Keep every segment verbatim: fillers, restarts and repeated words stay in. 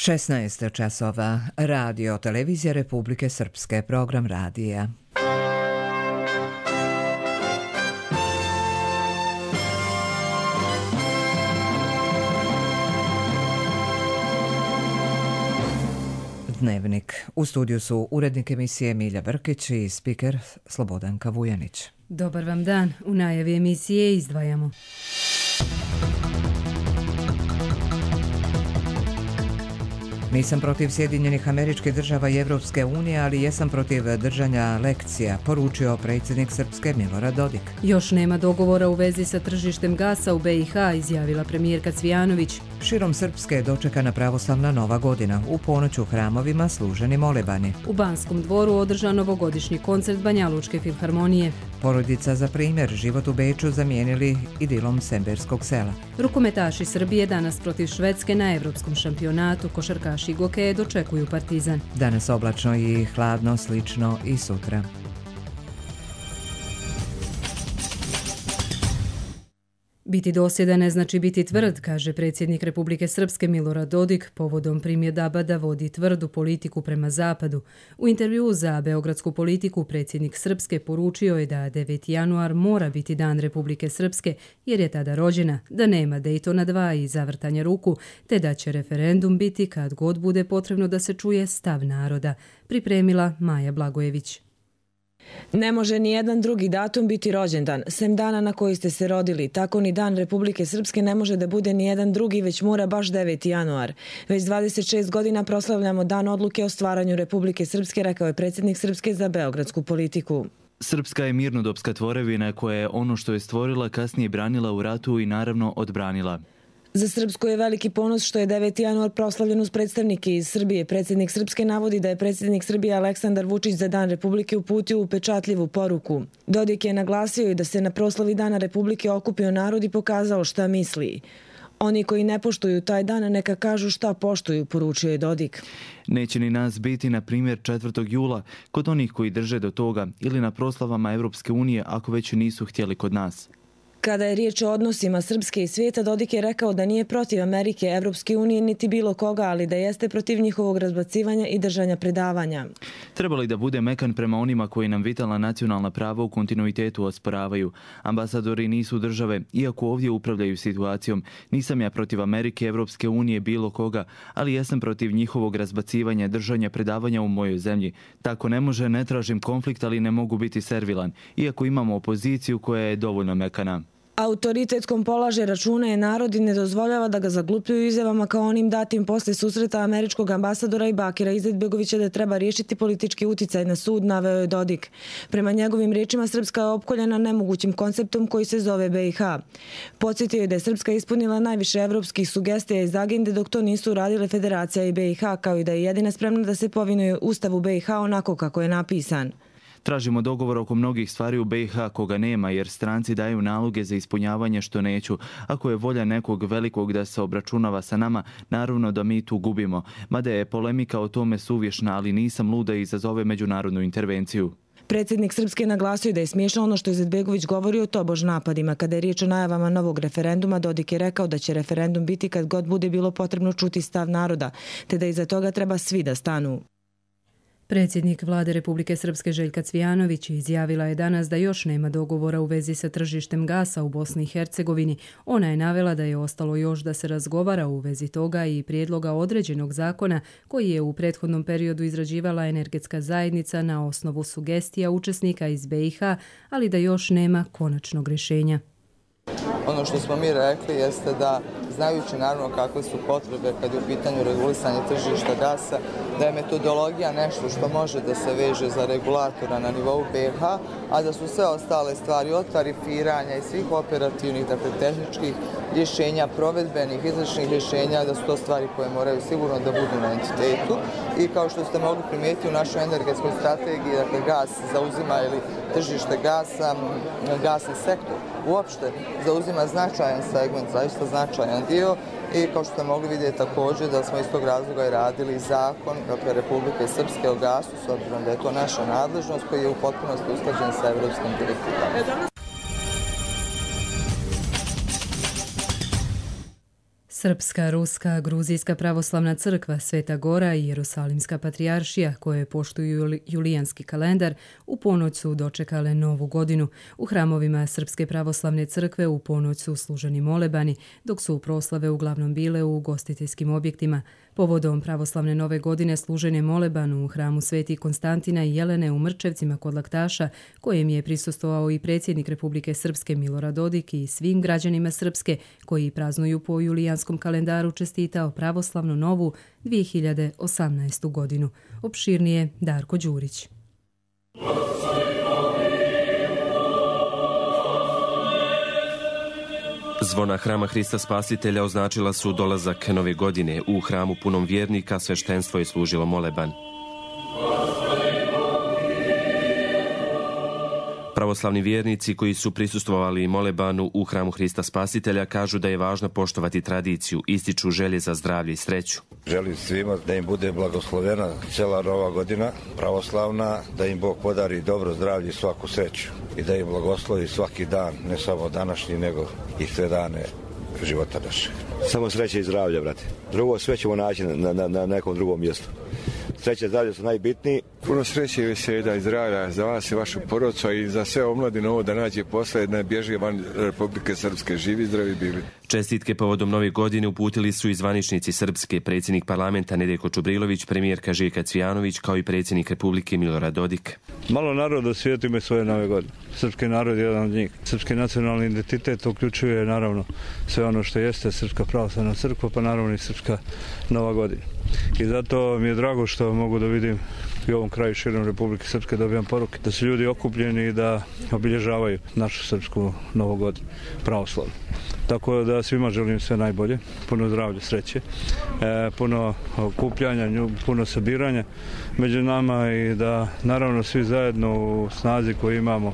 šesnaest časova. Radio Televizija Republike Srpske. Program radija. Dnevnik. U studiju su urednik emisije Milja Brkić i spiker Slobodanka Vujanić. Dobar vam dan. U najavi emisije izdvajamo. Nisam protiv Sjedinjenih Američkih Država i Evropske unije, ali jesam protiv držanja lekcija, poručio predsjednik Srpske Milorad Dodik. Još nema dogovora u vezi sa tržištem gasa u B i H, izjavila premijerka Cvijanović. Širom Srpske je dočekana pravoslavna Nova godina. U ponoć u hramovima služeni molebani. U Banskom dvoru održan novogodišnji koncert Banjalučke filharmonije. Porodica za primjer, život u Beču zamijenili idilom Semberskog sela. Rukometaši Srbije danas protiv Švedske na evropskom šampionatu, košarkaši i gokeje dočekuju Partizan. Danas oblačno i hladno, slično i sutra. Biti dosljedan ne znači biti tvrd, kaže predsjednik Republike Srpske Milorad Dodik povodom primjedaba da vodi tvrdu politiku prema zapadu. U intervjuu za Beogradsku politiku predsjednik Srpske poručio je da deveti januar mora biti dan Republike Srpske jer je tada rođena, da nema Dejtona dva i zavrtanja ruku, te da će referendum biti kad god bude potrebno da se čuje stav naroda, pripremila Maja Blagojević. Ne može ni jedan drugi datum biti rođendan, sem dana na koji ste se rodili. Tako ni dan Republike Srpske ne može da bude ni jedan drugi, već mora baš deveti januar. Već dvadeset šest godina proslavljamo dan odluke o stvaranju Republike Srpske, rekao je predsjednik Srpske za Beogradsku politiku. Srpska je mirnodopska tvorevina koja je ono što je stvorila kasnije branila u ratu i naravno odbranila. Za Srpsku je veliki ponos što je deveti januar proslavljen uz predstavnike iz Srbije. Predsjednik Srpske navodi da je predsjednik Srbije Aleksandar Vučić za Dan Republike uputio upečatljivu poruku. Dodik je naglasio i da se na proslavi Dana Republike okupio narod i pokazao šta misli. Oni koji ne poštuju taj dan neka kažu šta poštuju, poručio je Dodik. Neće ni nas biti, na primjer, četvrtog jula, kod onih koji drže do toga, ili na proslavama Evropske unije ako već nisu htjeli kod nas. Kada je riječ o odnosima Srpske i svijeta, Dodik je rekao da nije protiv Amerike, Evropske unije niti bilo koga, ali da jeste protiv njihovog razbacivanja i držanja predavanja. Treba li da bude mekan prema onima koji nam vitalna nacionalna prava u kontinuitetu osporavaju? Ambasadori nisu države, iako ovdje upravljaju situacijom. Nisam ja protiv Amerike, Evropske unije, bilo koga, ali jesam protiv njihovog razbacivanja, držanja predavanja u mojoj zemlji. Tako ne može, ne tražim konflikt, ali ne mogu biti servilan, iako imamo opoziciju koja je dovoljno mekana. Autoritet kom polaže račune je narod i ne dozvoljava da ga zaglupljuju izjavama kao onim datim posle susreta američkog ambasadora i Bakira Izetbegovića da treba riješiti politički uticaj na sud, naveo je Dodik. Prema njegovim riječima, Srpska je opkoljena nemogućim konceptom koji se zove B i H. Podsjetio je da je Srpska ispunila najviše evropskih sugestija iz agende dok to nisu radile Federacija i B i H, kao i da je jedina spremna da se povinuje Ustavu B i H onako kako je napisan. Tražimo dogovor oko mnogih stvari u B i H koga nema, jer stranci daju naloge za ispunjavanje što neću. Ako je volja nekog velikog da se obračunava sa nama, naravno da mi tu gubimo. Mada je polemika o tome suvišna, ali nisam luda i izazove međunarodnu intervenciju. Predsjednik Srpske naglasio da je smiješno ono što je Izetbegović govori o tobož napadima. Kada je riječ o najavama novog referenduma, Dodik je rekao da će referendum biti kad god bude bilo potrebno čuti stav naroda, te da iza toga treba svi da stanu. Predsjednik vlade Republike Srpske Željka Cvijanović izjavila je danas da još nema dogovora u vezi sa tržištem gasa u Bosni i Hercegovini. Ona je navela da je ostalo još da se razgovara u vezi toga i prijedloga određenog zakona koji je u prethodnom periodu izrađivala energetska zajednica na osnovu sugestija učesnika iz B i H, ali da još nema konačnog rješenja. Ono što smo mi rekli jeste da, znajući naravno kakve su potrebe kad je u pitanju regulisanje tržišta gasa, da je metodologija nešto što može da se veže za regulatora na nivou B i H, a da su sve ostale stvari od tarifiranja i svih operativnih, dakle tehničkih rješenja, provedbenih, izvršnih rješenja, da su to stvari koje moraju sigurno da budu na entitetu. I kao što ste mogli primijetiti u našoj energetskoj strategiji, dakle gas zauzima ili tržište gasa, gasni sektor uopšte zauzima značajan segment, zaista značajan dio i kao što ste mogli vidjeti također da smo iz tog razloga i radili zakon dakle, Republike Srpske o gasu, s obzirom da je to naša nadležnost koji je u potpunosti usklađen sa evropskim direktivama. Srpska, Ruska, Gruzijska pravoslavna crkva, Sveta Gora i Jerusalimska patrijaršija, koje poštuju julijanski kalendar, u ponoć su dočekale novu godinu. U hramovima Srpske pravoslavne crkve u ponoć su služeni molebani, dok su proslave uglavnom bile u ugostiteljskim objektima. Povodom pravoslavne nove godine služen je moleban u hramu Sveti Konstantina i Jelene u Mrčevcima kod Laktaša, kojem je prisustvovao i predsjednik Republike Srpske Milorad Dodik i svim građanima Srpske koji praznuju po julijanskom kalendaru čestitao pravoslavnu novu dvije hiljade osamnaestu godinu. Opširnije Darko Đurić. Zvona Hrama Hrista Spasitelja označila su dolazak nove godine. U hramu punom vjernika sveštenstvo je služilo moleban. Pravoslavni vjernici koji su prisustvovali molebanu u hramu Hrista Spasitelja kažu da je važno poštovati tradiciju, ističu želje za zdravlje i sreću. Želim svima da im bude blagoslovena cijela nova godina pravoslavna, da im Bog podari dobro zdravlje i svaku sreću i da im blagoslovi svaki dan, ne samo današnji, nego i sve dane života naše. Samo sreće i zdravlje, brate. Drugo sve ćemo naći na, na, na nekom drugom mjestu. Sreće i zdravlje su najbitniji. Puno sreće i veselja i zdravlja za vas i vašu porodcu i za sve omladine ovo da nađe posle, ne bježi van Republike Srpske. Živi, zdravi bili. Čestitke povodom nove godine uputili su i zvaničnici Srpske, predsjednik parlamenta Nedeljko Čubrilović, premijerka Željka Cvijanović kao i predsjednik Republike Milorad Dodik. Malo naroda u svijetu ima svoje nove godine. Srpski narod je jedan od njih. Srpski nacionalni identitet uključuje naravno sve ono što jeste Srpska pravoslavna crkva, pa naravno i Srpska nova godina. I zato mi je drago što mogu da vidim i u ovom kraju širom Republike Srpske dobijam poruke da su ljudi okupljeni i da obilježavaju našu srpsku novu godinu pravoslavnu. Tako da svima želim sve najbolje, puno zdravlja, sreće, e, puno okupljanja, puno sabiranja među nama i da naravno svi zajedno u snazi koju imamo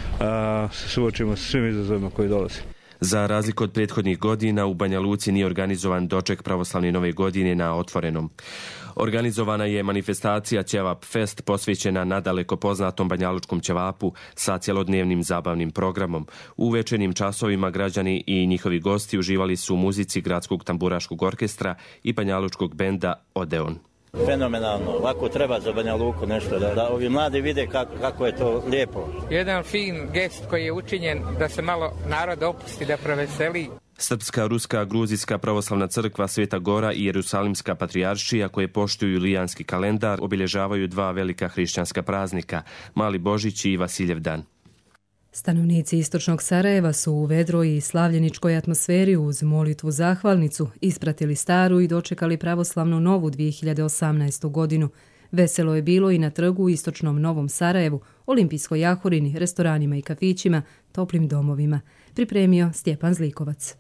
a, se suočimo sa svim izazovima koji dolaze. Za razliku od prethodnih godina, u Banja Luci nije organizovan doček pravoslavne nove godine na otvorenom. Organizovana je manifestacija Ćevap Fest posvećena nadaleko poznatom banjalučkom ćevapu sa cjelodnevnim zabavnim programom. U večernjim časovima građani i njihovi gosti uživali su u muzici Gradskog tamburaškog orkestra i banjalučkog benda Odeon. Fenomenalno. Ovako treba za Banja Luku nešto, da, da ovi mladi vide kako, kako je to lijepo. Jedan fin gest koji je učinjen da se malo narod opusti, da proveseli. Srpska, Ruska, Gruzijska pravoslavna crkva, Sveta Gora i Jerusalimska patrijaršija koje poštuju julijanski kalendar obilježavaju dva velika hrišćanska praznika, Mali Božić i Vasiljev dan. Stanovnici istočnog Sarajeva su u vedroj i slavljeničkoj atmosferi uz molitvu zahvalnicu ispratili staru i dočekali pravoslavnu novu dvije hiljade osamnaestu godinu. Veselo je bilo i na trgu u istočnom Novom Sarajevu, olimpijskoj jahorini, restoranima i kafićima, toplim domovima. Pripremio Stjepan Zlikovac.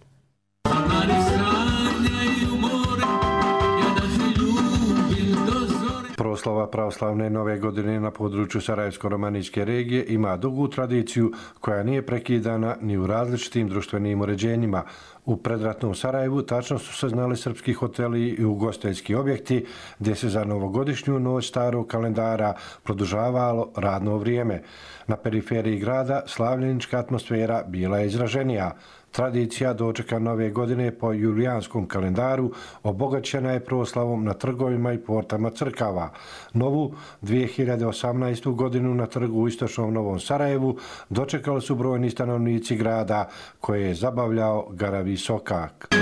Proslava pravoslavne nove godine na području Sarajevsko-Romaničke regije ima dugu tradiciju koja nije prekidana ni u različitim društvenim uređenjima. U predratnom Sarajevu tačno su se znali srpski hoteli i ugostiteljski objekti gdje se za novogodišnju noć starog kalendara produžavalo radno vrijeme. Na periferiji grada slavljenička atmosfera bila je izraženija. Tradicija dočeka nove godine po julijanskom kalendaru obogaćena je proslavom na trgovima i portama crkava. Novu dvije hiljade osamnaestu godinu na trgu u istočnom Novom Sarajevu dočekali su brojni stanovnici grada koje je zabavljao Garavi Sokak.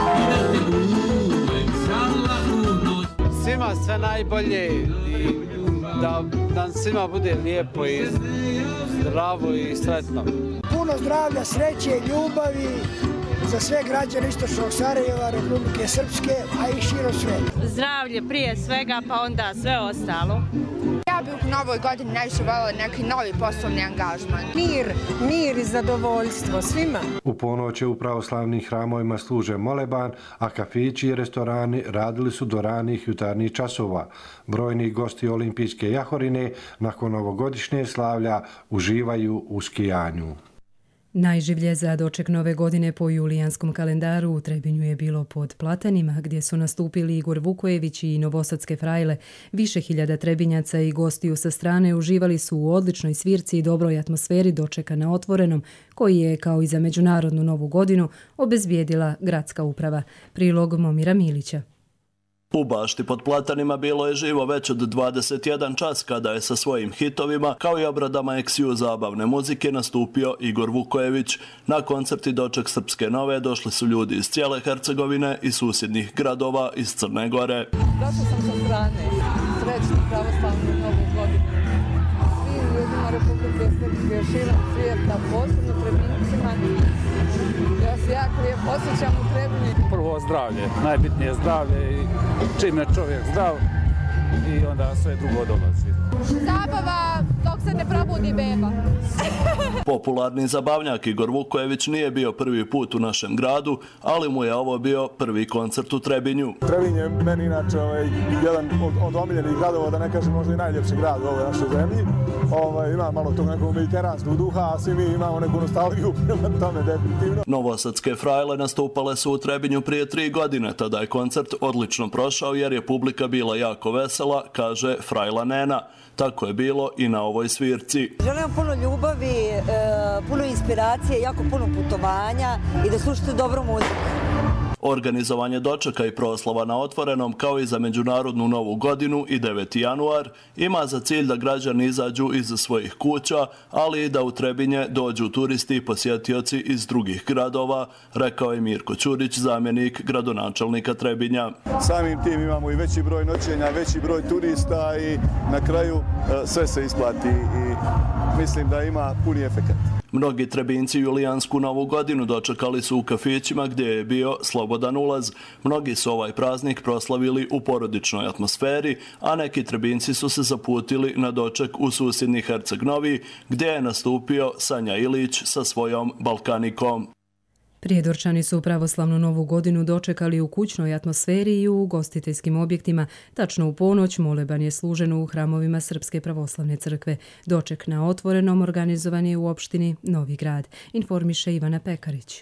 Svima sve najbolje i da nam svima bude lijepo i zdravo i sretno. Puno zdravlja, sreće, ljubavi za sve građane istočnog Sarajeva, Republike Srpske, a i širom svijeta. Zdravlje prije svega, pa onda sve ostalo. Ja bih u novoj godini najviše voljela neki novi poslovni angažman. Mir, mir i zadovoljstvo svima. U ponoć u pravoslavnim hramovima služe moleban, a kafići i restorani radili su do ranih jutarnjih časova. Brojni gosti olimpijske jahorine nakon novogodišnje slavlja uživaju u skijanju. Najživlje za doček nove godine po julijanskom kalendaru u Trebinju je bilo pod platanima, gdje su nastupili Igor Vukojević i Novosadske frajle. Više hiljada Trebinjaca i gostiju sa strane uživali su u odličnoj svirci i dobroj atmosferi dočeka na otvorenom, koji je, kao i za Međunarodnu novu godinu, obezbijedila gradska uprava. Prilog Momira Milića. U bašti pod platanima bilo je živo već od dvadeset jedan čas kada je sa svojim hitovima kao i obradama eksiju zabavne muzike nastupio Igor Vukojević. Na koncert i doček Srpske nove došli su ljudi iz cijele Hercegovine i susjednih gradova iz Crne Gore. Došla sam sa strane, srećnu pravoslavnu novu godinu. Svim ljudima Republike Srpske širom svijeta, posebno Trebincima. Ja se jako lijepo osjećam u Trebinju. Prvo zdravlje, najbitnije zdravlje i čim je čovjek zdrav i onda sve drugo dolazi. Zabava dok se ne probudi beba. Popularni zabavnjak Igor Vukojević nije bio prvi put u našem gradu, ali mu je ovo bio prvi koncert u Trebinju. Trebinj je meni inače ovaj, jedan od, od omiljenih gradova, da ne kažem možda i najljepši grad u ovoj našoj zemlji. Ovaj, ima malo tog nekog mediteranskog duha, a svi mi imamo neku nostalgiju prema tome definitivno. Novosadske frajle nastupale su u Trebinju prije tri godine, tada je koncert odlično prošao jer je publika bila jako vesela, kaže frajla Nena. Tako je bilo i na ovoj svirci. Želim puno ljubavi, puno inspiracije, jako puno putovanja i da slušate dobru muziku. Organizovanje dočeka i proslava na otvorenom, kao i za Međunarodnu novu godinu i deveti januar, ima za cilj da građani izađu iz svojih kuća, ali i da u Trebinje dođu turisti i posjetioci iz drugih gradova, rekao je Mirko Ćurić, zamjenik gradonačelnika Trebinja. Samim tim imamo i veći broj noćenja, veći broj turista i na kraju sve se isplati i mislim da ima puni efekat. Mnogi Trebinci julijansku novu godinu dočekali su u kafićima gdje je bio slobodan ulaz. Mnogi su ovaj praznik proslavili u porodičnoj atmosferi, a neki Trebinci su se zaputili na doček u susjedni Herceg Novi, gdje je nastupio Sanja Ilić sa svojom Balkanikom. Prijedorčani su pravoslavnu novu godinu dočekali u kućnoj atmosferi i u ugostiteljskim objektima. Tačno u ponoć moleban je služen u hramovima Srpske pravoslavne crkve. Doček na otvorenom organizovan je u opštini Novi Grad, informiše Ivana Pekarić.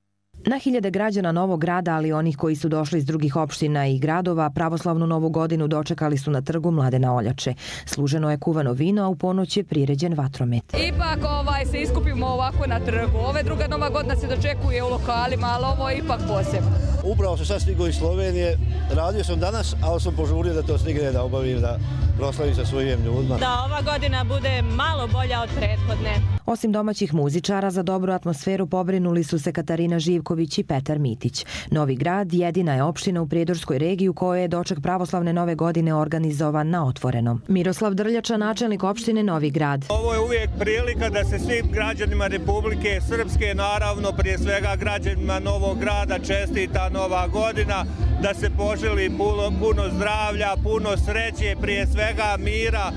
Na hiljade građana Novog Grada, ali onih koji su došli iz drugih opština i gradova, pravoslavnu novu godinu dočekali su na trgu Mladena Oljače. Služeno je kuvano vino, a u ponoć je priređen vatromet. Ipak ovaj, se iskupimo ovako na trgu. Ove druga nova godina se dočekuje u lokalima, ali ovo je ipak posebno. Upravo sam sad stigao iz Slovenije. Radio sam danas, ali sam požurio da to stigne da obavim, da proslavim sa svojim ljudima. Da ova godina bude malo bolja od prethodne. Osim domaćih muzičara, za dobru atmosferu pobrinuli su se Katarina Živković i Petar Mitić. Novi Grad jedina je opština u Prijedorskoj regiji u kojoj je doček pravoslavne nove godine organizovan na otvorenom. Miroslav Drljača, načelnik opštine Novi Grad. Ovo je uvijek prilika da se svim građanima Republike Srpske, naravno prije svega građanima Novog Grada, čestita nova godina, da se poželi puno, puno zdravlja, puno sreće, prije svega mira,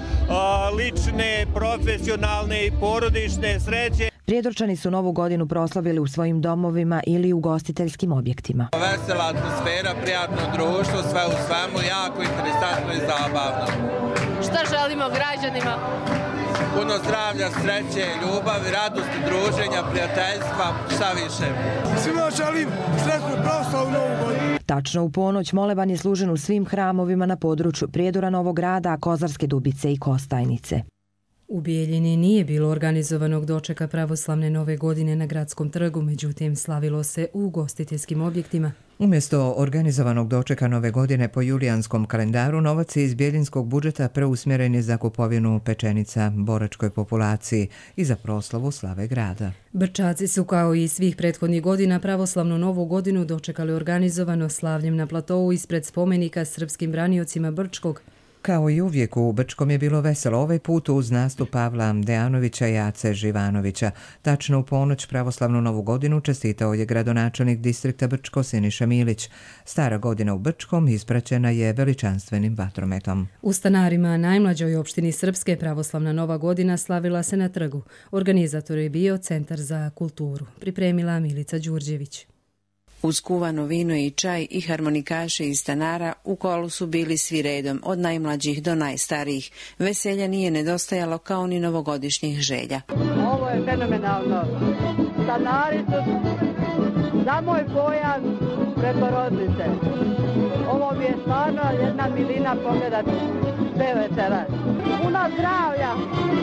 lične, profesionalne i porodične sreće. Prijedorčani su novu godinu proslavili u svojim domovima ili u ugostiteljskim objektima. Vesela atmosfera, prijatno društvo, sve u svemu, jako interesantno i zabavno. Šta želimo građanima? Puno zdravlja, sreće, ljubavi, radosti, druženja, prijateljstva, šta više. Svima želim sretnu proslavu novu godinu. Tačno u ponoć moleban je služen u svim hramovima na području Prijedora, Novog Grada, Kozarske Dubice i Kostajnice. U Bijeljini nije bilo organizovanog dočeka pravoslavne nove godine na gradskom trgu, međutim slavilo se u ugostiteljskim objektima. Umjesto organizovanog dočeka nove godine po julijanskom kalendaru, novac iz bijeljinskog budžeta preusmjeren je za kupovinu pečenica boračkoj populaciji i za proslavu slave grada. Brčaci su kao i svih prethodnih godina pravoslavnu novu godinu dočekali organizovano slavljem na platovu ispred spomenika srpskim braniocima Brčkog. Kao i uvijek u Brčkom je bilo veselo, ovaj put uz nastup Pavla Dejanovića i Ace Živanovića. Tačno u ponoć pravoslavnu novu godinu čestitao je gradonačelnik distrikta Brčko Siniša Milić. Stara godina u Brčkom ispraćena je veličanstvenim vatrometom. U Stanarima, najmlađoj opštini Srpske, pravoslavna nova godina slavila se na trgu. Organizator je bio Centar za kulturu. Pripremila Milica Đurđević. Uz kuvano vino i čaj i harmonikaše iz Stanara u kolu su bili svi redom, od najmlađih do najstarijih. Veselja nije nedostajalo kao ni novogodišnjih želja. Ovo je fenomenalno. stanaricu za moj Bojan preko rodnice. Ovo mi je stvarno jedna milina pogledati sve večeras. Puno zdravlja.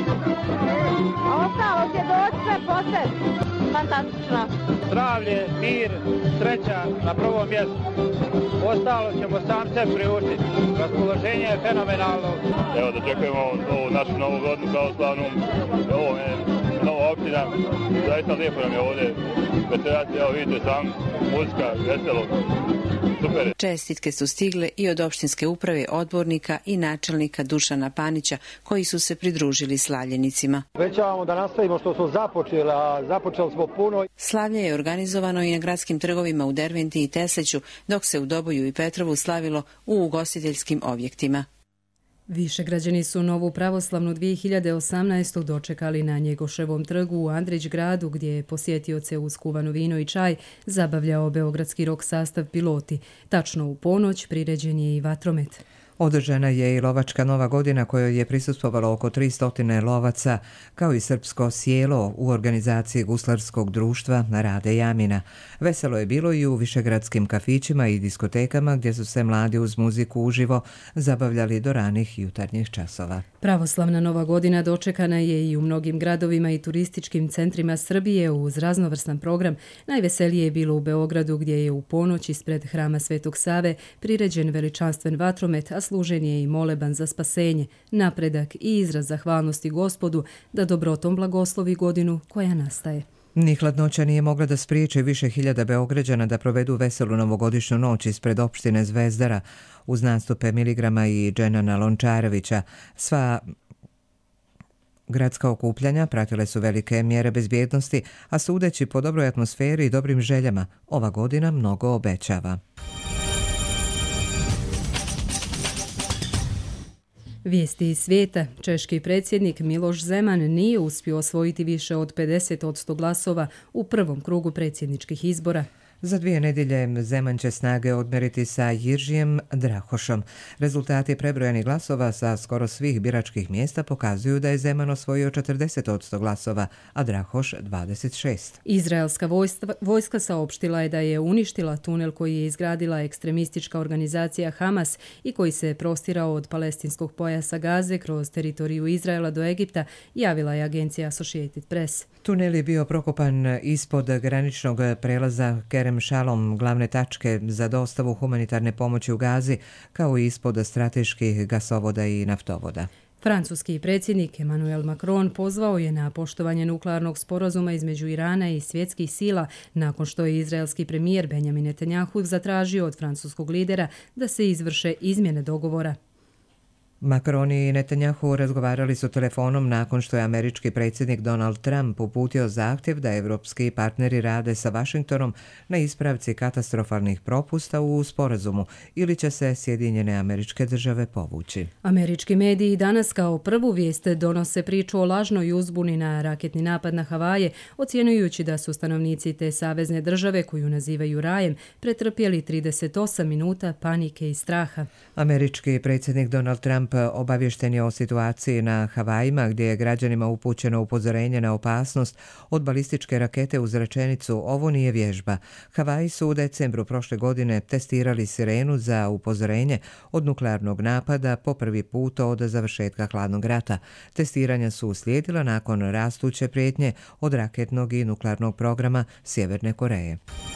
A ostalo će doći sve poslije. Fantastično. Zdravlje, mir, sreća na prvom mjestu. Ostalo ćemo sam se priuštiti. Raspoloženje je fenomenalno. Evo da čekujemo ovu našu novu godinu pravoslavnu. Ovo je nova općina. Zaista lijepo nam je ovdje večerati. Evo vidite sam, muzika, veselo. Super. Čestitke su stigle i od opštinske uprave, odbornika i načelnika Dušana Panića, koji su se pridružili slavljenicima. Većavamo da nastavimo što smo započeli, a započeli smo puno. Slavlje je organizovano i na gradskim trgovima u Derventi i Tesliću, dok se u Doboju i Petrovu slavilo u ugostiteljskim objektima. Više građani su novu pravoslavnu dvije hiljade osamnaestu. dočekali na Njegoševom trgu u Andrić gradu, gdje je posjetioce uz kuvano vino i čaj zabavljao beogradski rok sastav Piloti. Tačno u ponoć priređen je i vatromet. Održana je i lovačka Nova godina kojoj je prisustvovalo oko tristo lovaca, kao i srpsko sjelo u organizaciji guslarskog društva Rade Jamina. Veselo je bilo i u višegradskim kafićima i diskotekama gdje su se mladi uz muziku uživo zabavljali do ranih jutarnjih časova. Pravoslavna Nova godina dočekana je i u mnogim gradovima i turističkim centrima Srbije uz raznovrstan program. Najveselije je bilo u Beogradu, gdje je u ponoć ispred hrama Svetog Save priređen veličanstven vatromet, a služen je i moleban za spasenje, napredak i izraz zahvalnosti Gospodu da dobrotom blagoslovi godinu koja nastaje. Ni hladnoća nije mogla da spriječi više hiljada Beograđana da provedu veselu novogodišnju noć ispred opštine Zvezdara uz nastupe Miligrama i Dženana Lončarevića. Sva gradska okupljanja pratile su velike mjere bezbjednosti, a sudeći po dobroj atmosferi i dobrim željama, ova godina mnogo obećava. Vijesti iz svijeta. Češki predsjednik Miloš Zeman nije uspio osvojiti više od pedeset posto glasova u prvom krugu predsjedničkih izbora. Za dvije nedjelje Zeman će snage odmeriti sa Jiržijem Drahošom. Rezultati prebrojenih glasova sa skoro svih biračkih mjesta pokazuju da je Zeman osvojio četrdeset posto glasova, a Drahoš dvadeset šest. Izraelska vojska, vojska saopštila je da je uništila tunel koji je izgradila ekstremistička organizacija Hamas i koji se prostirao od palestinskog pojasa Gaze kroz teritoriju Izraela do Egipta, javila je agencija Associated Press. Tunel je bio prokopan ispod graničnog prelaza Kerem Shalom, glavne tačke za dostavu humanitarne pomoći u Gazi, kao i ispod strateških gasovoda i naftovoda. Francuski predsjednik Emmanuel Macron pozvao je na poštovanje nuklearnog sporazuma između Irana i svjetskih sila nakon što je izraelski premijer Benjamin Netanjahu zatražio od francuskog lidera da se izvrše izmjene dogovora. Macron i Netanjahu razgovarali su telefonom nakon što je američki predsjednik Donald Trump uputio zahtjev da evropski partneri rade sa Vašingtonom na ispravci katastrofalnih propusta u sporazumu ili će se Sjedinjene Američke Države povući. Američki mediji danas kao prvu vijest donose priču o lažnoj uzbuni na raketni napad na Havaje, ocjenjujući da su stanovnici te savezne države, koju nazivaju rajem, pretrpjeli trideset osam minuta panike i straha. Američki predsjednik Donald Trump obavješten je o situaciji na Havajima, gdje je građanima upućeno upozorenje na opasnost od balističke rakete uz rečenicu "Ovo nije vježba". Havaji su u decembru prošle godine testirali sirenu za upozorenje od nuklearnog napada po prvi put od završetka hladnog rata. Testiranja su uslijedila nakon rastuće prijetnje od raketnog i nuklearnog programa Sjeverne Koreje.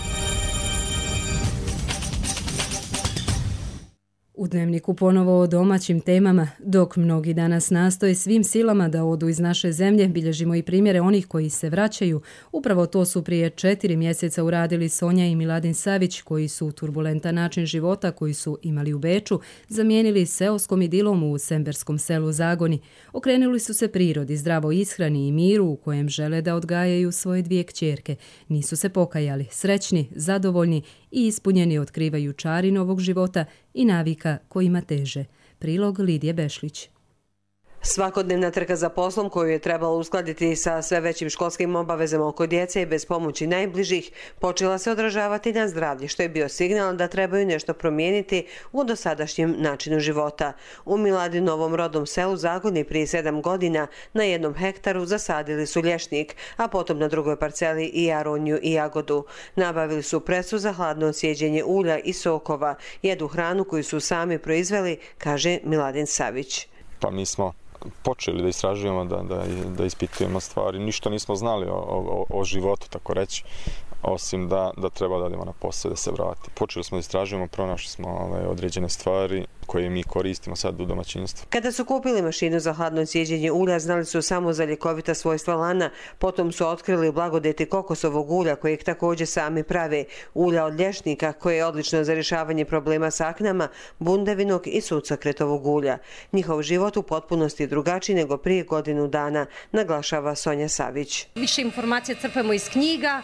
U Dnevniku ponovo o domaćim temama. Dok mnogi danas nastoje svim silama da odu iz naše zemlje, bilježimo i primjere onih koji se vraćaju. Upravo to su prije četiri mjeseca uradili Sonja i Miladin Savić, koji su turbulentan način života koji su imali u Beču zamijenili seoskom idilom u semberskom selu Zagoni. Okrenuli su se prirodi, zdravoj ishrani i miru u kojem žele da odgajaju svoje dvije kćerke. Nisu se pokajali, srećni, zadovoljni i ispunjeni otkrivaju čari novog života i navika kojima teže. Prilog Lidije Bešlić. Svakodnevna trka za poslom koju je trebalo uskladiti sa sve većim školskim obavezama oko djece i bez pomoći najbližih počela se odražavati na zdravlje, što je bio signal da trebaju nešto promijeniti u dosadašnjem načinu života. U Miladinovom rodnom selu Zagorni prije sedam godina na jednom hektaru zasadili su lješnik, a potom na drugoj parceli i jaronju i jagodu. Nabavili su presu za hladno sjeđenje ulja i sokova, jedu hranu koju su sami proizveli, kaže Miladin Savić. Pa mi smo počeli da istražujemo, da, da, da ispitujemo stvari. Ništa nismo znali o, o, o životu, tako reći, osim da, da treba da idemo na posao da se vrati. Počeli smo da istražujemo, pronašli smo ove, određene stvari koje mi koristimo sad u domaćinstvu. Kada su kupili mašinu za hladno sjeđenje ulja, znali su samo za ljekovita svojstva lana, potom su otkrili blagodeti kokosovog ulja kojeg također sami prave, ulja od lješnika koje je odlično za rješavanje problema s aknama, bundevinog i sucokretovog ulja. Njihov život u potpunosti je drugačiji nego prije godinu dana, naglašava Sonja Savić. Više informacija crpemo iz knjiga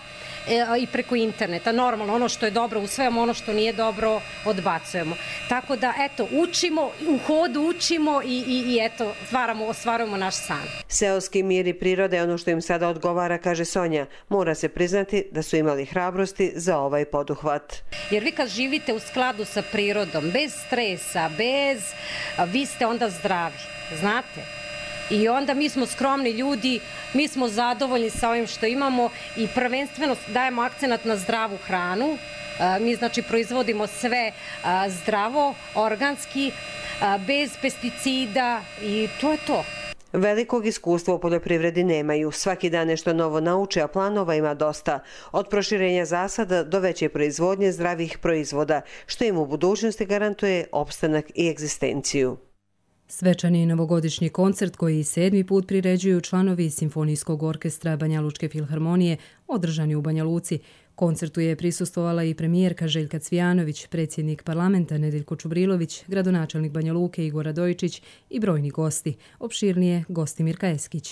i preko interneta. Normalno, ono što je dobro usvajamo, ono što nije dobro odbacujemo. Tako da, eto, učimo, u hodu učimo i, i, i eto, stvaramo, ostvarujemo naš san. Seoski mir i priroda je ono što im sada odgovara, kaže Sonja. Mora se priznati da su imali hrabrosti za ovaj poduhvat. Jer vi kad živite u skladu sa prirodom, bez stresa, bez, vi ste onda zdravi, znate? I onda mi smo skromni ljudi, mi smo zadovoljni sa ovim što imamo i prvenstveno dajemo akcenat na zdravu hranu. Mi znači proizvodimo sve zdravo, organski, bez pesticida i to je to. Velikog iskustva u poljoprivredi nemaju. Svaki dan nešto novo nauče, a planova ima dosta. Od proširenja zasada do veće proizvodnje zdravih proizvoda, što im u budućnosti garantuje opstanak i egzistenciju. Svečani novogodišnji koncert koji sedmi put priređuju članovi Simfonijskog orkestra Banja Lučke filharmonije održan je u Banja Luci. Koncertu je prisustvovala i premijerka Željka Cvijanović, predsjednik parlamenta Nedeljko Čubrilović, gradonačelnik Banja Luke Igor Radojičić i brojni gosti. Opširnije Gostimir Kajeskić.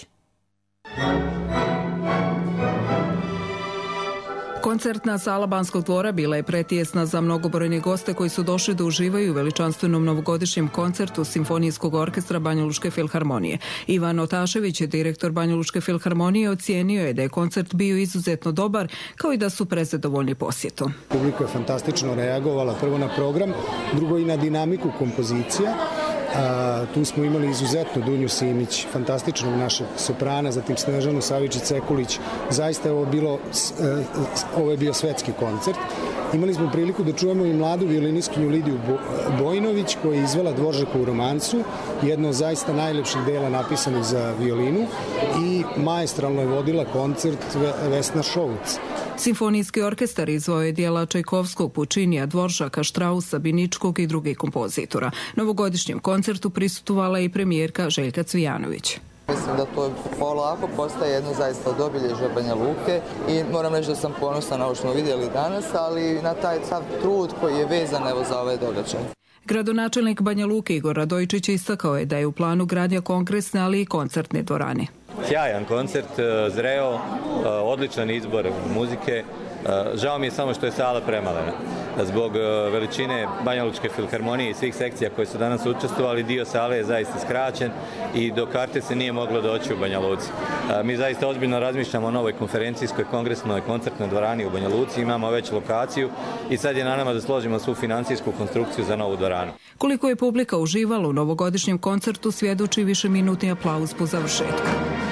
Koncertna sala Banskog dvora bila je pretijesna za mnogobrojne goste koji su došli da uživaju u veličanstvenom novogodišnjem koncertu Simfonijskog orkestra Banja Lučke filharmonije. Ivan Otašević, direktor Banja Lučke filharmonije, ocijenio je da je koncert bio izuzetno dobar, kao i da su prezadovoljni posjetom. Publika je fantastično reagovala prvo na program, drugo i na dinamiku kompozicija. A, tu smo imali izuzetno Dunju Simić, fantastičnog našeg soprana, zatim Snežanu Savičić-Sekulić. Zaista je ovo, bilo, ovo je bio svetski koncert. Imali smo priliku da čujemo i mladu violinistkinju Lidiju Bojinović koja je izvela Dvoržakovu romancu, jedno od zaista najlepših dela napisanih za violinu, i maestralno je vodila koncert Vesna Šouc. Simfonijski orkestar izvao je dijela Čajkovskog, Pučinija, Dvoržaka, Štrausa, Biničkog i drugih kompozitora. Novogodišnjem koncertu prisustvovala i premijerka Željka Cvijanović. Mislim da to polako postaje jedno zaista od obilježja Banja Luke i moram reći da sam ponosna na ovo što smo vidjeli danas, ali na taj sav trud koji je vezan evo za ovaj događaj. Gradonačelnik Banja Luke Igor Radojičić istakao je da je u planu gradnja kongresne, ali i koncertne dvorane. Sjajan koncert, zreo, odličan izbor muzike. Žao mi je samo što je sala premalena. Zbog veličine Banja Lučke filharmonije i svih sekcija koje su danas učestvovali, dio sale je zaista skraćen i do karte se nije moglo doći u Banja Luci. Mi zaista ozbiljno razmišljamo o novoj konferencijskoj kongresnoj koncertnoj dvorani u Banja Luci, imamo već lokaciju i sad je na nama da složimo svu financijsku konstrukciju za novu dvoranu. Koliko je publika uživala u novogodišnjem koncertu svjedoči višeminutni aplauz po završetku.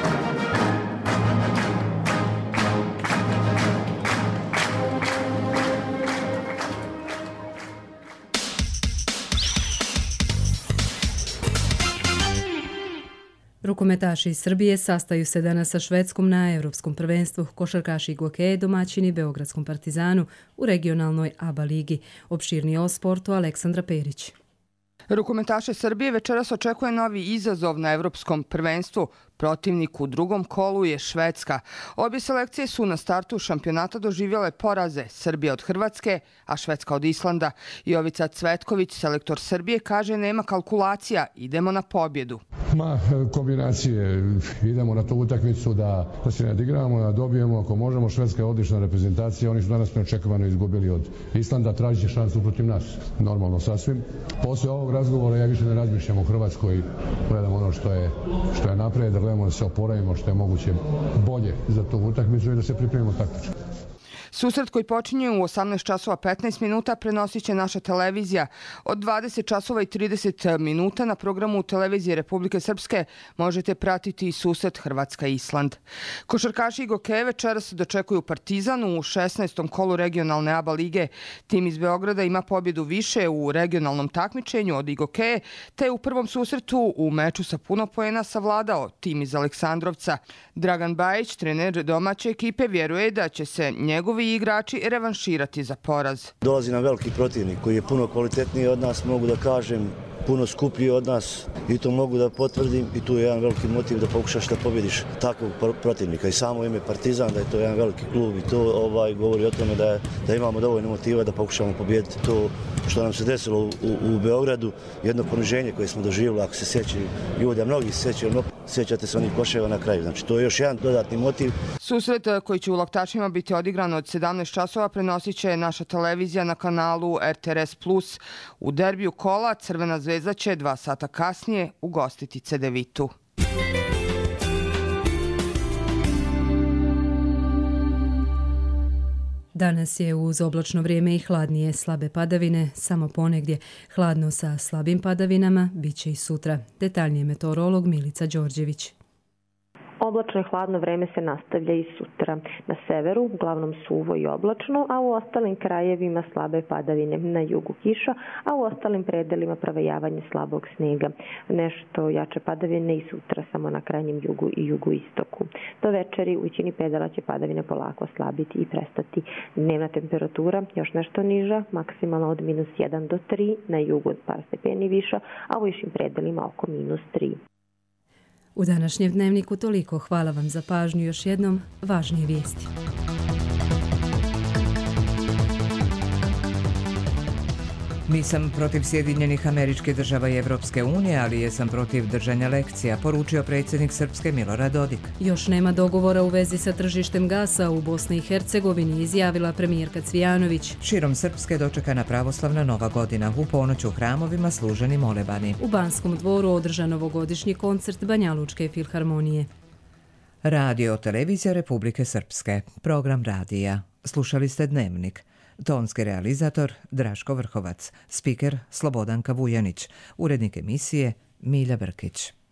Rukometaši iz Srbije sastaju se danas sa Švedskom na Evropskom prvenstvu. Košarkaši Gokeje domaćini Beogradskom Partizanu u regionalnoj A B A ligi. Opširnije o sportu Aleksandra Perić. Rukometaše Srbije večeras očekuje novi izazov na Evropskom prvenstvu. Protivnik u drugom kolu je Švedska. Obje selekcije su na startu šampionata doživjele poraze. Srbija od Hrvatske, a Švedska od Islanda. Jovica Cvetković, selektor Srbije, kaže nema kalkulacija, idemo na pobjedu. Ma, kombinacije. Idemo na tu utakmicu da, da se nadigramo, da dobijemo. Ako možemo, Švedska je odlična reprezentacija. Oni su danas neočekivano izgubili od Islanda. Tražit će šansu protiv nas. Normalno sasvim. Poslije ovog razgovora ja više ne razmišljam o Hrvatskoj. Gledam ono što je, što je napred, da gledamo da se oporavimo što je moguće bolje za tu utakmicu i da se pripremimo taktički. Susret koji počinje u osamnaest časova petnaest minuta prenosit će naša televizija. Od dvadeset časova i trideset minuta na programu televizije Republike Srpske možete pratiti i susret Hrvatska-Island. Košarkaši i gokeje večeras dočekuju Partizan u šesnaestom kolu regionalne A B A lige. Tim iz Beograda ima pobjedu više u regionalnom takmičenju od Igokeje, te u prvom susretu u meču sa puno poena savladao tim iz Aleksandrovca. Dragan Bajić, trener domaće ekipe, vjeruje da će se njegovi igrači revanširati za poraz. Dolazi nam veliki protivnik koji je puno kvalitetniji od nas, mogu da kažem, puno skuplji od nas i to mogu da potvrdim i tu je jedan veliki motiv da pokušaš da pobjediš takvog protivnika. I samo ime Partizan, da je to jedan veliki klub i to ovaj, govori o tome da, je, da imamo dovoljno motiva da pokušamo pobjediti to što nam se desilo u, u, u Beogradu. Jedno poniženje koje smo doživjeli, ako se sjećaju ljudi, a mnogi se sjećaju, sjećate se onih koševa na kraju. Znači to je još jedan dodatni motiv. Susret koji će u Laktašima biti odigran od sedamnaest časova prenosit će naša televizija na kanalu R T R S plus. U derbiju kola Crvena zvezda će dva sata kasnije ugostiti Cedevitu. Danas je uz oblačno vrijeme i hladnije, slabe padavine, samo ponegdje. Hladno sa slabim padavinama bit će i sutra. Detaljnije meteorolog Milica Đorđević. Oblačno i hladno vreme se nastavlja i sutra. Na severu uglavnom suvo i oblačno, a u ostalim krajevima slabe padavine. Na jugu kiša, a u ostalim predelima provejavanje slabog snijega. Nešto jače padavine i sutra samo na krajnjem jugu i jugoistoku. Do večeri u većini predela će padavine polako slabiti i prestati. Dnevna temperatura još nešto niža, maksimalno od minus jedan do tri, na jugu od par stepeni viša, a u višim predelima oko minus tri. U današnjem dnevniku toliko. Hvala vam za pažnju. Još jednom važnije vijesti. Nisam protiv Sjedinjenih Američkih Država i Evropske unije, ali jesam protiv držanja lekcija, poručio predsjednik Srpske Milorad Dodik. Još nema dogovora u vezi sa tržištem gasa u Bosni i Hercegovini, izjavila premijerka Cvijanović. Širom Srpske dočekana pravoslavna Nova godina. U ponoć u hramovima služeni molebani. U Banskom dvoru održan novogodišnji koncert Banjalučke filharmonije. Radio televizija Republike Srpske. Program radija. Slušali ste Dnevnik. Tonski realizator Draško Vrhovac, spiker Slobodanka Vujanić, urednik emisije Milja Brkić.